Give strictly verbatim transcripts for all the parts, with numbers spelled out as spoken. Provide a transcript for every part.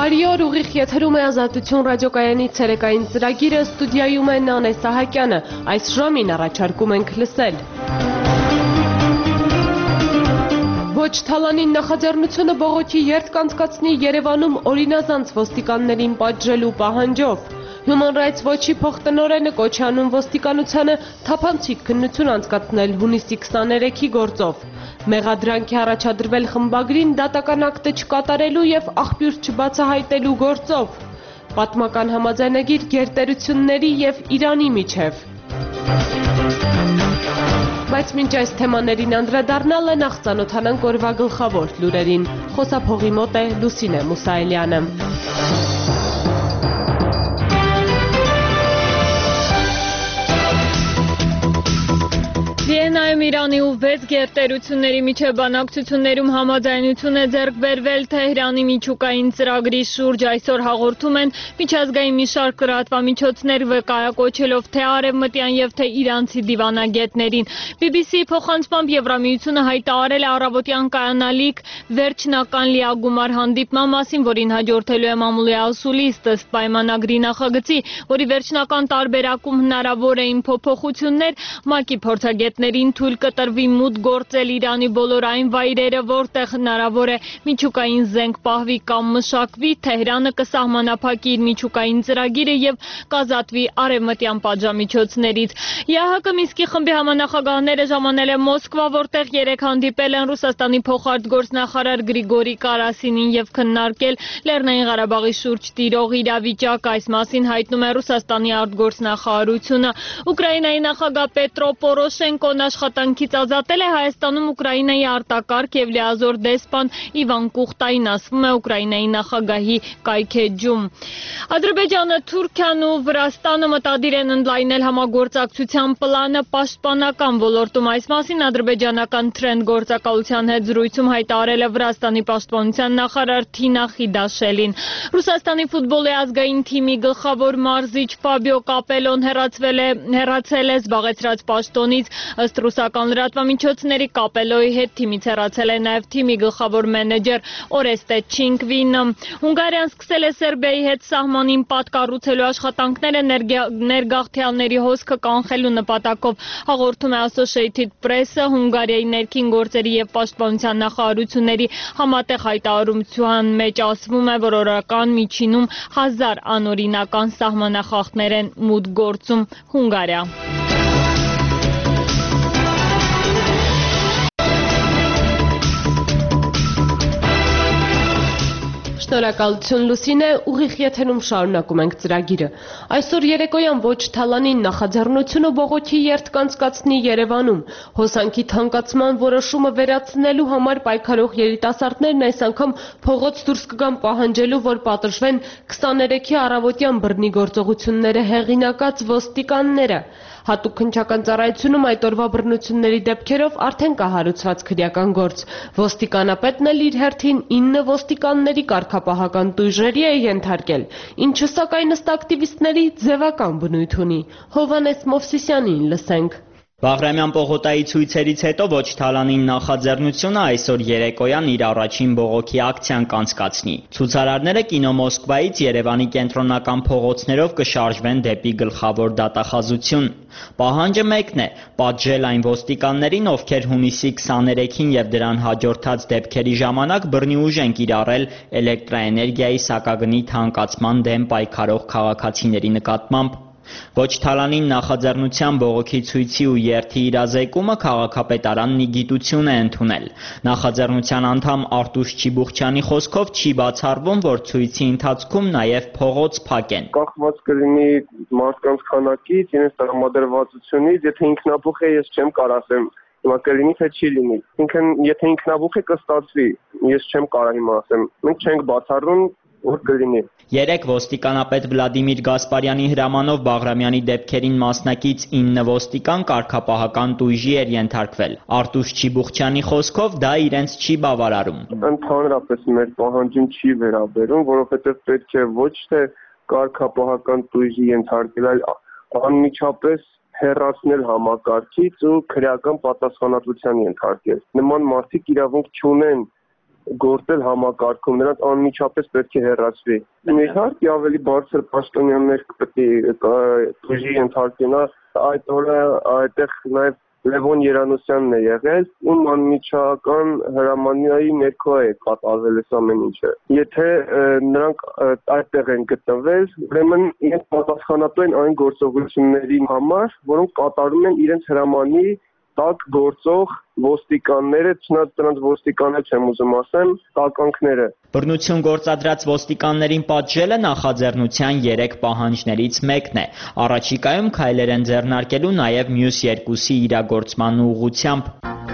Բարի օր, ուղիղ եթերում է Ազատություն ռադիոկայանի ցերեկային ծրագիրը, ստուդիայում է Նանե Սահակյանը, այս ժամին առաջարկում ենք լսել։ Ոչ թալանին նախաձեռնությունը բողոքի երթ կանցկացնի Երևանում օրինազանց ոստիկաններին պատժելու պահանջով։ Human Rights Watch-ի փոխտնօրենը կոչ է անում ոստիկանությանը թափանցիկ քննություն անցկացնել հունիսի քսաներեքի գործով։ Մեղադրանք է առաջադրվել խմբագրին դատական ակտը չկատարելու և աղբյուր չբացահայտելու գործով։ Պատմական համաձայնագիր գերտերությունների և Իրանի միջև։ Բայց մինչ այս թեմաներին անդրադառնալը նախ ծանոթանանք օրվա գլխավոր լուրերին։ Խոսափողի մոտ է Լուսինե Մուսայելյանը։ Վիեննայում Իրանի ու վեց գերտերությունների միջև բանակցություններում համաձայնություն է ձեռք բերվել Թեհրանի միջուկային ծրագրի շուրջ, այսօր հաղորդում են միջազգային մի շարք լրատվամիջոցներ վկայակոչելով թե արևմտյան և թե իրանցի դիվանագետներին։ բի բի սի-ի փոխանցմամբ Եվրամիությունը հայտարարել է առավոտյան կայանալիք վերջնական լիագումար հանդիպման մասին, որին հաջորդելու է մամուլի ասուլիստ ըստ պայմանագրի նախագծի, որի վերջնական տարբերակում հնարավոր էին փոփոխություններ, ՄԱԿ-ի փորձագետներին թույլ կտրվի մուտք գործել Իրանի բոլոր այն վայրերը, որտեղ հնարավոր է միջուկային զենք պահվի կամ մշակվի, Թեհրանը կսահմանափակի իր միջուկային ծրագիրը և կազատվի արևմտյան պատժամիջոցներից։ ԵԱՀԿ Մինսկի խմբի համանախագահները ժամանել են Մոսկվա, որտեղ երեկ հանդիպել են Ռուսաստանի փոխարտգործնախարար Գրիգորի Կարասինին և քննարկել Լեռնային Ղարաբաղի շուրջ տիրող իրավիճակը։ Այս մասին հայտնում է Ռուսաստանի արտգործնախարարությունը։ Ուկրաինայի նախագահ Պետրո Պորոշենկոն աշխատանքից ազատել է Հայաստանում Ուկրաինայի արտակարգ և լիազոր դեսպան Իվան Կուխտային, ասվում է Ուկրաինայի նախագահի կայքէջում։ Ադրբեջանը, Թուրքիան ու Վրաստանը մտադիր են ընդլայնել համագործակցության պլանը պաշտպանական ոլորտում։ Այս մասին ադրբեջանական Թրենդ գործակալության հետ զրույցում հայտարարել է Վրաստանի պաշտպանության նախարար Թինա Խիդաշելին։ Ռուսաստանի ֆուտբոլի ազգային թիմի գլխավոր մարզիչ Ֆաբիո Կապելոն հեռացվել է հեռացել է զբաղեցրած պաշտոնից։ Ըստ ռուսական լրատվամիջոցների Կապելոյի հետ թիմից հեռացել է նաև թիմի գլխավոր մենեջեր Օրեստե Չինկվինը։ Հունգարիան սկսել է Սերբիայի հետ սահմանին պատ կառուցելու աշխատանքները ներգաղթյալների հոսքը կանխելու նպատակով, հաղորդում է Associated Press-ը։ Հունգարիայի ներքին գործերի և պաշտպանության նախարարությունների համատեղ հայտարարության մեջ ասվում է, որ օրական միջինում հազար անօրինական սահմանախախտներ են մուտք գործում Հունգարիա։ Շնորհակալություն Լուսինե, ուղիղ եթերում շարունակում ենք ծրագիրը։ Այսօր երեկոյան ոչ թալանին նախաձեռնությունը բողոքի երթ կանցկացնի Երևանում։ Հոսանքի թանկացման որոշումը վերացնելու համար պայքարող երիտասարդներն այս անգամ փողոց դուրս կգան պահանջելու, որ պատժվեն քսաներեքի առավոտյան բռնի գործողությունները հեղինակած ոստիկանները։ Հատուկ քննչական ծառայությունում այդ օրվա բռնությունների դեպքերով արդեն կա հարուցված քրեական գործ։ Ոստիկանապետն էլ իր հերթին ինը ոստիկանների կարգապահական տույժերի է ենթարկել, ինչը սակայն ըստ ակտիվիստների ձևական բնույթ ունի։ Հովհաննես Մովսիսյանին լսենք։ Բաղրամյան պողոտայի ցույցերից հետո ոչ թալանին նախաձեռնությունը այսօր երեկոյան իր առաջին բողոքի ակցիան կանցկացնի։ Ցուցարարները կինո Մոսկվայից Երևանի կենտրոնական փողոցներով կշարժվեն դեպի գլխավոր դատախազություն։ Պահանջը մեկն է՝ պատժել այն ոստիկաններին, ովքեր հունիսի քսաներեքին և դրան հաջորդած դեպքերի ժամանակ բռնի ուժ են կիրառել էլեկտրաէներգիայի սակագնի թանկացման դեմ պայքարող քաղաքացիների նկատմամբ։ Ոչ թալանին նախաձեռնության բողոքի ցույցի ու երթի իրազեկումը քաղաքապետարանն ի գիտություն է ընդունել։ Նախաձեռնության անդամ Արտուշ Չիբուխչյանի խոսքով չի բացառվում, որ ցույցի ընթացքում նաև փողոց փակեն։ Կախված կլինի մարդկանց քանակից, իրենց տրամադրվածությունից, եթե ինքնաբուխ է, ես չեմ կարող ասեմ հիմա կլինի թե չի լինի։ Ինքն եթե ինքնաբուխ է կստացվի, ես չեմ կարող հիմա ասեմ։ Մենք չենք բացառում որ կլինի։ Երեկ ոստիկանապետ Վլադիմիր Գասպարյանի հրամանով Բաղրամյանի դեպքերին մասնակից ինը ոստիկան կարգապահական տույժի էր ենթարկվել։ Արտուշ Չիբուխչյանի խոսքով դա իրենց չի բավարարում։ Ընդհանրապես մեր պահանջին չի վերաբերում, որովհետև պետք է ոչ թե կարգապահական տույժի ենթարկել, այլ անմիջապես հեռացնել համակարգից ու քրեական պատասխանատվության ենթարկել։ Նման մարդիկ իրավունք չունեն գործել համակարգում, նրանց անմիջապես պետք է հեռացվի։ Իհարկե ավելի բարձր պաշտոնյաներ պետք է դժի ենթարկվեն, այդ օրը այդտեղ նաև Լևոն Երանոսյանն է եղել, ում անմիջական հրամանիայի ներքո է կատարվել այս ամեն ինչը։ Եթե նրանք այդտեղ են գտնվել, ուրեմն իրենք պատասխանատու են այն գործողությունների համար, որոնք կատարում են իրենց հրամանի տակ գործող ոստիկանները, չնայած նրանց ոստիկաններ չեմ ուզում ասեմ, տականքները։ Բռնություն գործադրած ոստիկաններին պատժելը նախաձեռնության երեք պահանջներից մեկն է։ Առաջիկայում քայլեր են ձեռնարկելու նաև մյուս երկուսի իրագործման ուղղությամբ։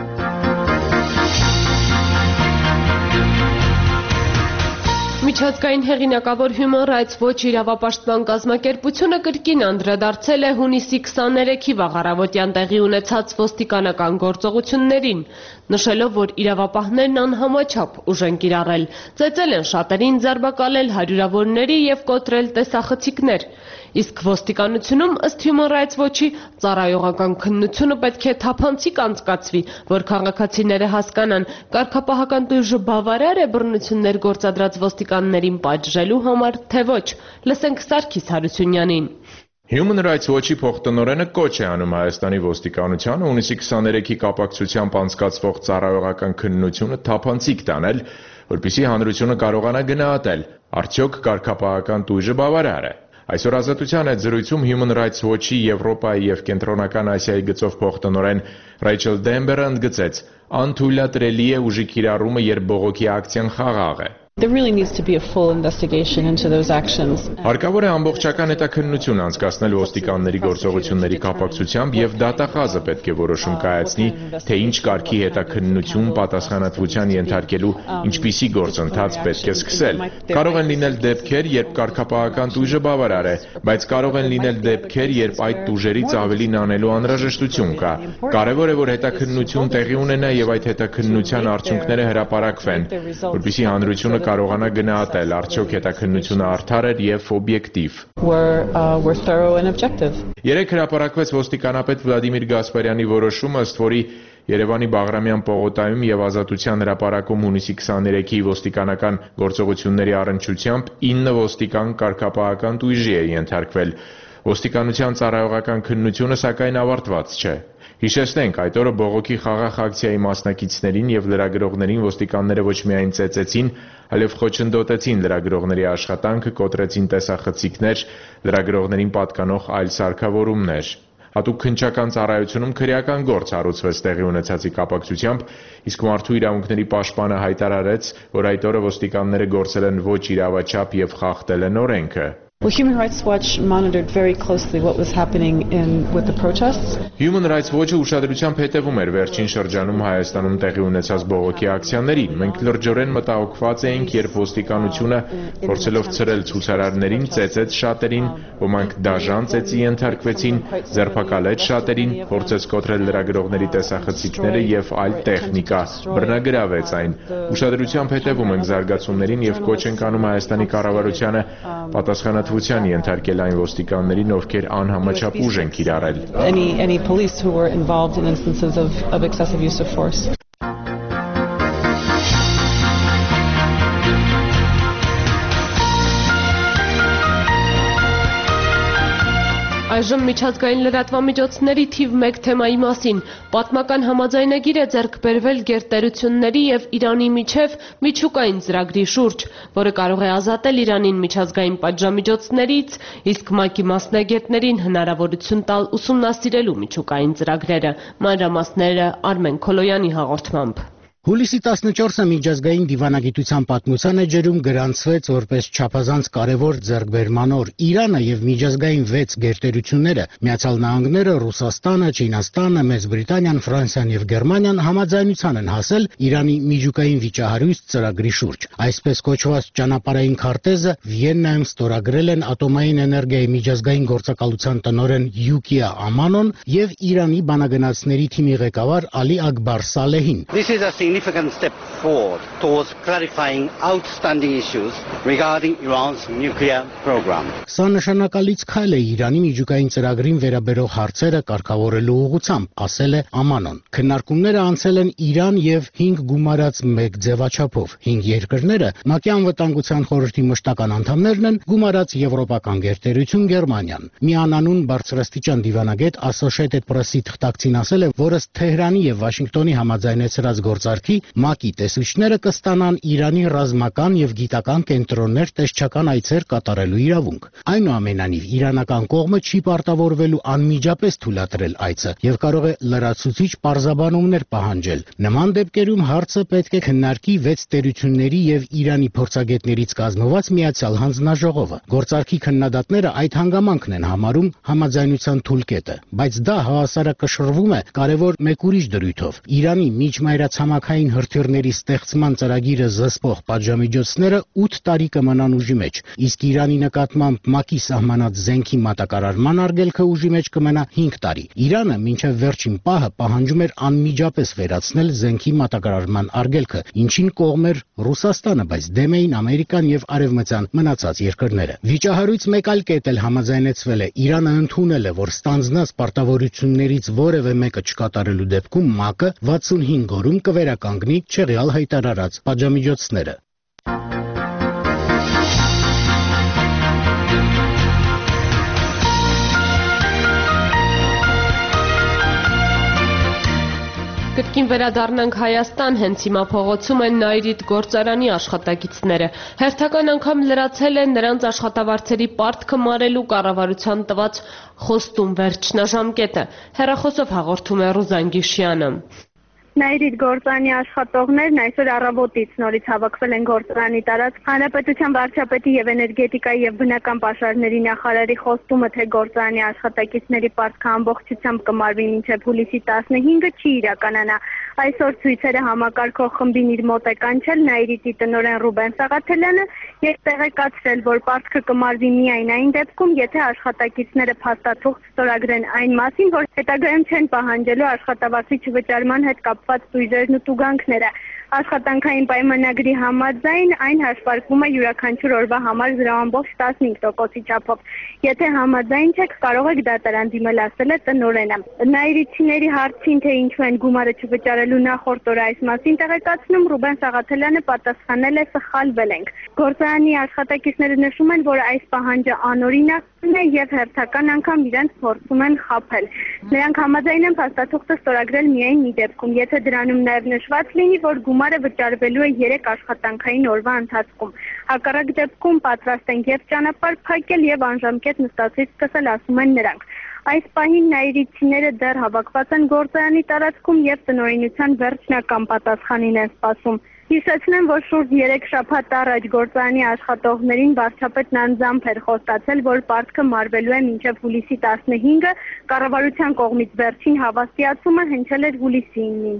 Միջազգային հեղինակավոր Human Rights Watch իրավապաշտպան կազմակերպությունը կրկին անդրադարձել է հունիսի քսաներեքի վաղառավոտյան տեղի ունեցած ոստիկանական գործողություններին, նշելով, որ իրավապահներն անհամաչափ ուժ են կիրառել, ծեծել են շատերին, ձերբակալել հարյուրավորների և կոտրել տեսախցիկներ։ Իսկ ոստիկանությունում, ըստ Human Rights Watch-ի, ծառայողական քննությունը պետք է թափանցիկ անցկացվի, որ քաղաքացիները հասկանան, կարգապահական տույժը բավարար է բռնություններ գործադրած ոստիկաններին պատժելու համար, թե ոչ։ Լսենք Սարգիս Հարությունյանին։ Human Rights Watch-ի փոխտնօրենը կոչ է անում Հայաստանի ոստիկանությանը հունիսի քսաներեքի կապակցությամբ անցկացվող ծառայողական քննությունը թափանցիկ տանել, որպեսզի հանրությունը կարողանա գնահատել, արդյոք կարգապահական տույժը բավարար է։ Այսօր Ազատության հետ զրույցում Human Rights Watch-ի Եվրոպայի և Կենտրոնական Ասիայի գծով փոխտնօրեն Ռեյչել Դեմբերը ընդգծեց. անթույլատրելի է ուժի կիրառումը, երբ բողոքի ակցիան խաղաղ է։ There really needs to be a full investigation into those actions. Հարկավոր է ամբողջական հետաքննություն անցկացնել ոստիկանների գործողությունների կապակցությամբ և դատախազը պետք է որոշում կայացնի, թե ինչ կարգի հետաքննություն պատասխանատվության ենթարկելու ինչպիսի գործընթաց պետք է սկսել։ Կարող են լինել դեպքեր, երբ կարգապահական տույժը բավարար է, բայց կարող են լինել դեպքեր, երբ այդ տուժերից ավելին անելու անհրաժեշտություն կա։ Կարևոր է, որ հետաքննություն տեղի ունենա և այդ հետաքննության արդյունքները հրապարակվեն, որպեսզի հանրությունը կարողանա գնահատել, արդյոք հետաքննությունը արդար էր և օբյեկտիվ։ Երեկ հրապարակվեց ոստիկանապետ Վլադիմիր Գասպարյանի որոշումը, ըստ որի Երևանի Բաղրամյան պողոտայում և Ազատության հրապարակում հունիսի քսաներեքի ոստիկանական գործողությունների առնչությամբ ինը ոստիկան կարգապահական տույժի է ենթարկվել։ Ոստիկանության ծառայողական քննությունը սակայն ավարտված չէ։ Հիշեցնենք, այդ օրը բողոքի խաղաղ ակցիայի մասնակիցներին և լրագրողներին ոստիկանները ոչ միայն ծեծեցին, այլև խոչընդոտեցին լրագրողների աշխատանքը, կոտրեցին տեսախցիկներ, լրագրողներին պատկանող այլ սարքավորումներ։ Հատուկ քննչական ծառայությունում քրեական գործ հարուցվեց տեղի ունեցածի կապակցությամբ, իսկ մարդու իրավունքների պաշտպանը հայտարարեց, որ այդ օրը ոստիկանները գործել են ոչ իրավաչափ և խախտել են օրենքը։ Well, Human Rights Watch monitored very closely what was happening in with the protests. Human Rights Watch-ը ուշադրությամբ հետևում էր վերջին շրջանում Հայաստանում տեղի ունեցած բողոքի ակցիաներին։ Մենք լրջորեն մտահոգված էինք, երբ ոստիկանությունը փորձելով ցրել ցուցարարներին, ծեծեց շատերին, ոմանք դաժան ծեծի ենթարկվեցին, ձերբակալեց շատերին, փորձեց կոտրել լրագրողների տեսախցիկները և այլ տեխնիկա, բռնագրավեց այն։ Ուշադրությամբ հետևում ենք զարգացումներին և կոչ ենք անում Հայաստանի կառավարությանը պատասխանատվության ենթարկել այն ոստիկաններին, ովքեր անհամաչափ ուժ են կիրառել։ Any any police who were involved in instances of of excessive use of force. Այժմ միջազգային լրատվամիջոցների թիվ մեկ թեմայի մասին։ Պատմական համաձայնագիր է ձեռք բերվել գերտերությունների և Իրանի միջև միջուկային ծրագրի շուրջ, որը կարող է ազատել Իրանին միջազգային պատժամիջոցներից, իսկ ՄԱԿ-ի մասնագետներին հնարավորություն տալ ուսումնասիրելու միջուկային ծրագրերը։ Մանրամասները Արմեն Քոլոյանի հաղորդմամբ։ Հուլիսի տասնչորսը միջազգային դիվանագիտության պատմության էջերում գրանցվեց որպես չափազանց կարևոր ձեռքբերման օր։ Իրանը և միջազգային վեց գերտերությունները՝ Միացյալ Նահանգները, Ռուսաստանը, Չինաստանը, Մեծ Բրիտանիան, Ֆրանսիան և Գերմանիան համաձայնության են հասել Իրանի միջուկային վիճահարույց ծրագրի շուրջ։ Այսպես կոչված ճանապարհային քարտեզը Վիեննայում ստորագրել են ատոմային էներգիայի միջազգային գործակալության տնօրեն Յուկիա Ամանոն և Իրանի բանագնացների թիմի ղեկավար Ալի Ակբար Սալեհին։ significant step forward towards clarifying outstanding issues regarding Iran's nuclear program. Սա նշանակալից քայլ է Իրանի միջուկային ծրագրին վերաբերող հարցերը կարգավորելու ուղղությամբ, ասել է Ամանոն։ Քննարկումները անցել են Իրան եւ հինգ գումարած մեկ ձևաչափով։ Հինգ երկրները ՄԱԿ-ի անվտանգության խորհրդի մշտական անդամներն են, գումարած Եվրոպական գերտերություն Գերմանիան։ Միանանուն բարձրաստիճան դիվանագետ Associated Press-ի թղթակցին ասել է, որ ըստ Թեհրանի եւ Վաշինգտոնի համաձայնեցրած գործարքի ՄԱԿ-ի տեսուչները կստանան Իրանի ռազմական եւ գիտական կենտրոններ տեսչական այցեր կատարելու իրավունք։ Այնուամենայնիվ իրանական կողմը չի պարտավորվելու անմիջապես թույլատրել այցը եւ կարող է լրացուցիչ պարզաբանումներ պահանջել։ Նման դեպքերում հարցը պետք է քննարկի վեց տերությունների եւ Իրանի փորձագետներից կազմված միացյալ հանձնաժողովը։ Գործարքի քննադատները այդ հանգամանքն են համարում համաձայնության թույլկետը, բայց դա հավասարակշռվում է կարևոր մեկ ուրիշ դրույթով։ Իրանի միջմայրացամաքային հրթիռների ստեղծման ծրագիրը զսպող պատժամիջոցները ութ տարի կմնան ուժի մեջ, իսկ Իրանի նկատմամբ ՄԱԿ-ի սահմանած զենքի մատակարարման արգելքը ուժի մեջ կմնա հինգ տարի։ Իրանը մինչև վերջին պահը պահանջում էր անմիջապես վերացնել զենքի մատակարարման արգելքը, ինչին կողմ էր Ռուսաստանը, բայց դեմ էին Ամերիկան եւ արևմտյան մնացած երկրները։ Վիճահարույց մեկ այլ կետ էլ համաձայնեցվել է։ Իրանը ընդունել է, որ ստանձնած պարտավորություններից որևէ մեկը չկատարելու դեպքում ՄԱԿ-ը վաթսունհինգ օրում կվերականգնի չեղյալ հայտարարած պատժամիջոցները։ Կրկին վերադառնանք Հայաստան, հենց հիմա փողոցում են Նայիրիդ գործարանի աշխատակիցները։ Հերթական անգամ լրացել է նրանց աշխատավարձերի պարտքը մարելու կառավարության տված խոստում վերջնաժամկետը։ Հեռախոսով հաղորդում է Ռուզան Գիշյանը։ Նայիրիդ գործարանի աշխատողներն այսօր առավոտից նորից հավաքվել են գործարանի տարածք։ Հանրապետության վարչապետի եւ էներգետիկայի եւ բնական պաշարների նախարարի խոստումը, թե գործարանի աշխատակիցների պարտքը ամբողջությամբ կմարվի մինչեւ հուլիսի տասնհինգը չի իրականանա։ Այսօր ցույցերը համակարգող խմբին իր մոտ է կանչել Նայիրիդի տնօրեն Ռուբեն Սաղաթելյանը եւ տեղեկացրել, որ պարտքը կմարվի միայն այն դեպքում, եթե աշխատակիցները փաստաթուղթ ստորագրեն այն մասին, որ հետագայում չեն պահանջելու աշխատավարձի չվճարման հետ կապված տույժերն ու տուգանքները։ Աշխատանքային պայմանագրի համաձայն այն հաշվարկվում է յուրաքանչյուր օրվա համար զրո ամբողջ տասնհինգ տոկոսի չափով։ Եթե համաձայն չեք, կարող եք դատարան դիմել, ասել է տնօրենը։ Նայիրիդցիների հարցին, թե ինչու են գումարը չվճարելու նախորդ օրը այս մասին տեղեկացնում, Ռուբեն Սաղաթելյանը պատասխանել է՝ սխալվել ենք։ Գործարանի աշխատակիցները նշում են, որ այս պահանջը անօրինակ է եւ հերթական անգամ իրենց փորձում են խաբել։ Նրանք համաձայն են փաստաթուղթը ստորագրել միայն մի դեպքում, եթե դրանում նաեւ նշված լինի, որ գումարը վճարվելու է երեք աշխատանքային օրվա ընթացքում։ Հակառակ դեպքում պատրաստ են եւ ճանապարհ փակել եւ անժամկետ նստածից սկսել, ասում են նրանք։ Այս պահին նայիրիդցիները դեռ հավաքված են գործարանի տարածքում եւ տնօրինության վերջնական պատասխանին են սպասում։ Հիշեցնեմ, որ շուրջ երեք շաբաթ առաջ գործարանի աշխատողներին վարչապետն անձամբ էր խոստացել, որ պարտքը մարվելու է մինչև հուլիսի տասնհինգը, կառավարության կողմից վերջին հավաստիացումը հնչել էր հուլիսի ինին։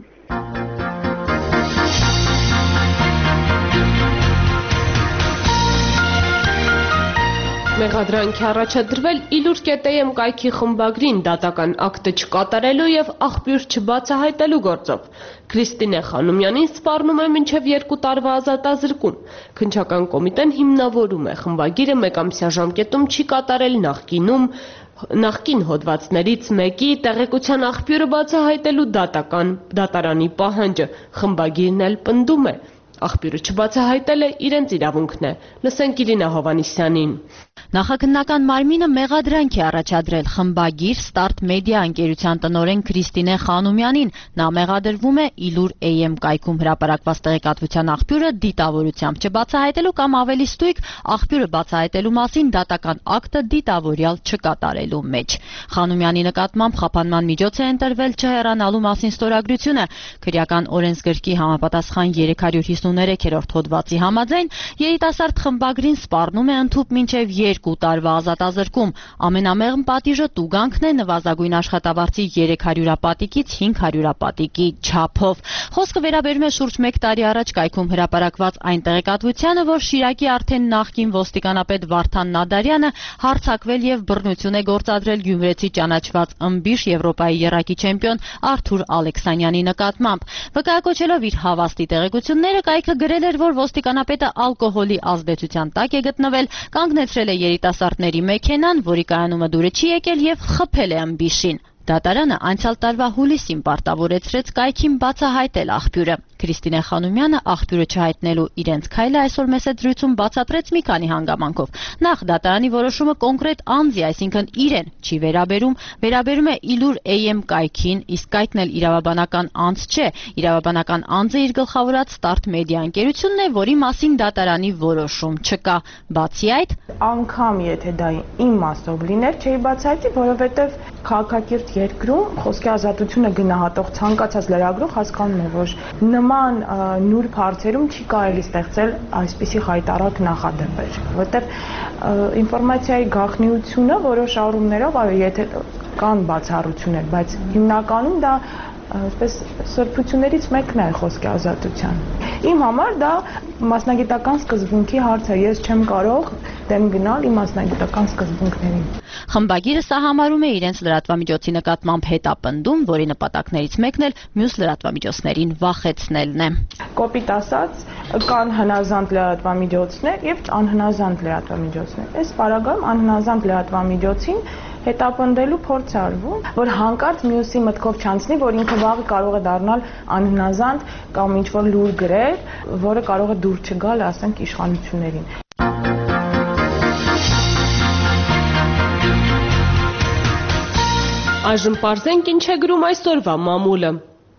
Մեղադրանքի առաջադրվել իլուր.am կայքի խմբագրին դատական ակտը չկատարելու եւ աղբյուր չբացահայտելու գործով։ Քրիստինե Խանոմյանին սպառնում է մինչև երկու տարվա ազատազրկում։ Քննչական կոմիտեն հիմնավորում է խմբագիրը մեկամսյա ժամկետում չի կատարել նախկինում նախկին հոդվածներից մեկի տեղեկության աղբյուրը բացահայտելու դատական դատարանի պահանջը։ Խմբագիրն էլ պնդում է, աղբյուրը չբացահայտել է իրենց իրավունքն է։ Լսենք Իրինա Հովանիսյանին։ Նախաքննական մարմինը մեղադրանք է առաջադրել խմբագիր Start Media ընկերության տնօրեն Քրիստինե Խանոմյանին։ Նա մեղադրվում է իլուր.am կայքում հրապարակված տեղեկատվության աղբյուրը դիտավորությամբ չբացահայտելու կամ ավելի ստույգ աղբյուրը բացահայտելու մասին դատական ակտը դիտավորյալ չկատարելու մեջ։ Խանոմյանի նկատմամբ խափանման միջոց է ընտրվել չհեռանալու մասին ստորագրությունը։ Քրեական օրենսգրքի համապատասխան երեք հարյուր հիսուն տասնութերորդ հոդվածի համաձայն երիտասարդ խմբագրին սպառնում է ընդհուպ մինչև երկու տարվա ազատազրկում։ Ամենամեղմ պատիժը տուգանքն է նվազագույն աշխատավարձի երեք հարյուրապատիկից հինգ հարյուրապատիկի չափով։ Խոսքը վերաբերում է շուրջ մեկ տարի առաջ կայքում հրապարակված այն տեղեկատվությանը, որ Շիրակի արդեն նախկին ոստիկանապետ Վարդան Նադարյանը հարձակվել եւ բռնություն է գործադրել գյումրեցի ճանաչված ըմբիշ Եվրոպայի եռակի չեմպիոն Արթուր Ալեքսանյանի նկատմամբ։ Վկայակոչելով իր հավաստի տեղեկությունները, կայքը գրել էր, որ ոստիկանապետը ալկոհոլի ազդեցության տակ է գտնվել, կանգնեցրել է երիտասարդների մեքենան, որի կայանումը դուրը չի եկել եւ խփել է ըմբիշին։ Դատարանը անցյալ տարվա հուլիսին պարտավորեցրեց կայքին բացահայտել աղբյուրը։ Քրիստինե Խանոմյանը աղբյուրը չհայտնելու իրենց քայլը այսօր մեծ դրություն բացատրեց մի քանի հանգամանքով։ Նախ դատարանի որոշումը կոնկրետ անձի, այսինքն իրեն, չի վերաբերում, վերաբերում է Իլուր էյ էմ կայքին, իսկ կայքն էլ իրավաբանական անձ չէ։ Իրավաբանական անձը իր գլխավորած Start Media ընկերությունն է, որի մասին դատարանի որոշում չկա։ Բացի այդ, անգամ եթե դա իմ մասով լիներ, չէի բացահայտի, որովհետև քաղաքակիրթ երկրում խոսքի ազատությունը գնահատող ցանկացած լրագրող հասկանում է, որ նման նուրբ հարցերում չի կարելի ստեղծել այսպիսի խայտառակ նախադեպեր, որովհետև ինֆորմացիայի գաղտնիությունը որոշ առումներով, այո, եթե կան բացառություններ, բայց հիմնականում դա այսպես սրբություններից մեկն է խոսքի ազատության։ Իմ համար դա մասնագիտական սկզբունքի հարց է, ես չեմ կարող դեմ գնալ իմ մասնագիտական սկզբունքներին։ Խմբագիրը սահամարում է իրենց լրատվամիջոցի նկատմամբ հետապնդում, որի նպատակներից մեկն էլ մյուս լրատվամիջոցներին վախեցնելն է։ Կոպիտ ասած, կան հնազանդ լրատվամիջոցներ եւ անհնազանդ լրատվամիջոցներ։ Այս պարագայում անհնազանդ լրատվամիջոցին հետապնդելու փորձ է արվում, որ հանկարծ մյուսի մտքով չանցնի, որ ինքը վաղը կարող է դառնալ անհնազանդ կամ ինչ-որ լուր գրել, որը կարող է դուր չգալ, ասենք, իշխանություններին։ Այժմ պարզենք ինչ է գրում այսօրվա մամուլը։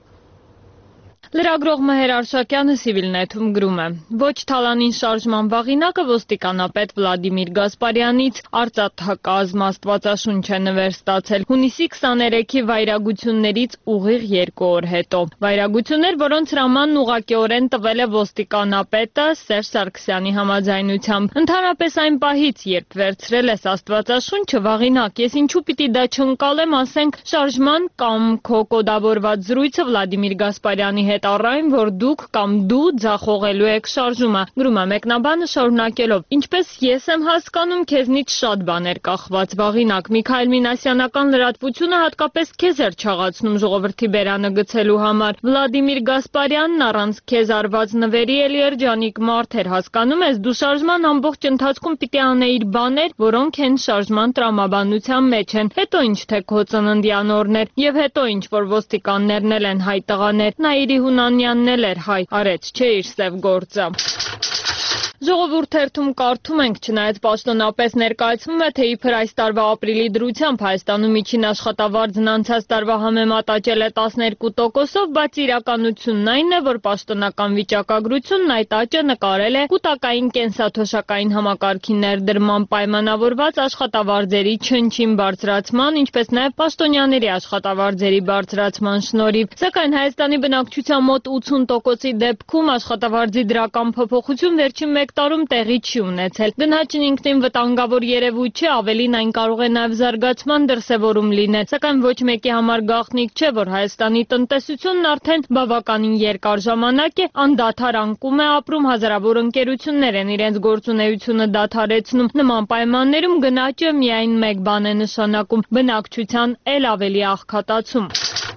Լրագրող Մհեր Արշակյանը Civilnet-ում գրում է. Ոչ թալանին շարժման վաղինակը ոստիկանապետ Վլադիմիր Գասպարյանից արծաթակազմ աստվածաշունչ է նվեր ստացել հունիսի քսաներեքի վայրագություններից ուղիղ երկու օր հետո։ Վայրագություններ, որոնց հրամանն ուղղակիորեն տվել է ոստիկանապետը Սերժ Սարգսյանի համաձայնությամբ։ Ընդհանրապես այն պահից, երբ վերցրել ես աստվածաշունչը վաղինակ, ես ինչու պիտի դա չընկալեմ, ասենք, շարժման կամ քո կոդավորված զրույցը Վլադիմիր Գասպարյանի հետ առայն, որ դուք կամ դու ձախողելու եք շարժումը, գրում է մեկնաբանը շարունակելով, ինչպես ես եմ հասկանում, քեզնից շատ բաներ կախված վաղինակ, Միքայել Մինասյանական լրատվությունը հատկապես քեզ էր չաղացնում ժողովրդի բերանը գցելու համար, Վլադիմիր Գասպարյանն առանց քեզ արված նվերի էլի երջանիկ մարդ էր, հասկանում ես, դու շարժման ամբողջ ընթացքում պիտի անեիր բաներ, որոնք հենց շարժման տրամաբանության մեջ են, հետո ինչ թե քո ծննդյանորներ, եւ հետո ինչ որ ոստիկաններն էլ են հայ տղաներ, Նաիրի Հունանյանն էլ էր հայ, արեց, չէ իր սև գործը։ Ժողովուրդ թերթում կարդում ենք, չնայած պաշտոնապես ներկայացվում է, թե իբր այս տարվա ապրիլի դրությամբ Հայաստանում միջին աշխատավարձն անցած տարվա համեմատ աճել է տասներկու տոկոսով, բայց իրականությունն այն է, որ պաշտոնական վիճակագրությունն այդ աճը նկարել է կուտակային կենսաթոշակային համակարգի ներդրման պայմանավորված աշխատավարձերի չնչին բարձրացման, ինչպես նաև պաշտոնյաների աշխատավարձերի բարձրացման շնորհիվ։ Սակայն Հայաստանի բնակչության մոտ ութուն տոկոսի դեպքում աշխատավարձի դրական փոփոխություն վերջին մեկ տարում տեղի չի ունեցել։ Գնաճն ինքնին վտանգավոր երևույթ չէ, ավելին այն կարող է նաև զարգացման դրսևորում լինել, սակայն ոչ մեկի համար գաղտնիք չէ, որ Հայաստանի տնտեսությունն արդեն բավականին երկար ժամանակ է անդադար անկում է ապրում, հազարավոր ընկերություններ են իրենց գործունեությունը դադարեցնում։ Նման պայմաններում գնաճը միայն մեկ բան է նշանակում՝ բնակչության էլ ավելի աղքատացում։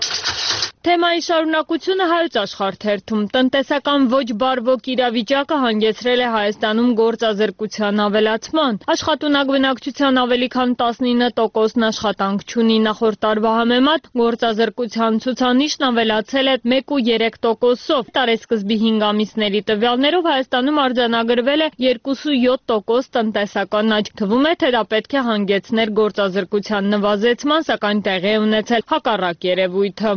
Թեմայի շարունակությունը Հայոց Աշխարհ թերթում տնտեսական ոչ բարվոք իրավիճակը հանգեցրել է Հայաստանում գործազրկության ավելացման։ Աշխատունակ բնակչության ավելի քան տասնինը տոկոսն աշխատանք չունի, նախորդ տարվա համեմատ գործազրկության ցուցանիշն ավելացել է մեկ ու երեք տոկոսով։ Տարեսկզբի հինգ ամիսների տվյալներով Հայաստանում արձանագրվել է երկուսու յոթ տոկոս տնտեսական աճ։ Թվում է, թե դա պետք է հանգեցներ գործազրկության նվազեցման, սակայն տեղի է ունեցել հակառակ երևույթը։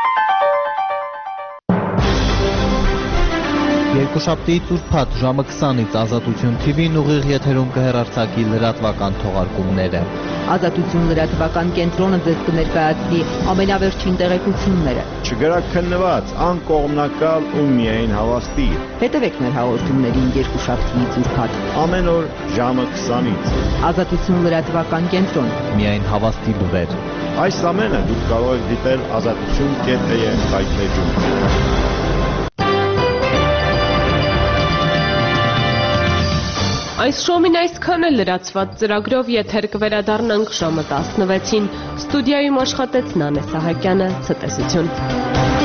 Երկուշաբթիից ուրբաթ ժամը քսանից Ազատություն թիվին ուղիղ եթերում կհեռարձակի լրատվական թողարկումները։ Ազատություն լրատվական կենտրոնը ձեզ կներկայացնի ամենավերջին տեղեկությունները։ Չգրաքննված, անկողմնակալ ու միայն հավաստի։ Հետևեք մեր հաղորդումներին երկուշաբթիից ուրբաթ ամեն օր ժամը քսանից։ Ազատություն լրատվական կենտրոն, միայն հավաստի լուրեր։ Այս ամենը դուք կարող եք դիտել ազատություն կետ է ե հայտնեջում։ Այս շոումին այսքան է, լրացված ծրագրով եթեր կվերադառնանք ժամը տասնվեցին։ Ստուդիայում աշխատեց Նանե Սահակյանը, ցտեսություն։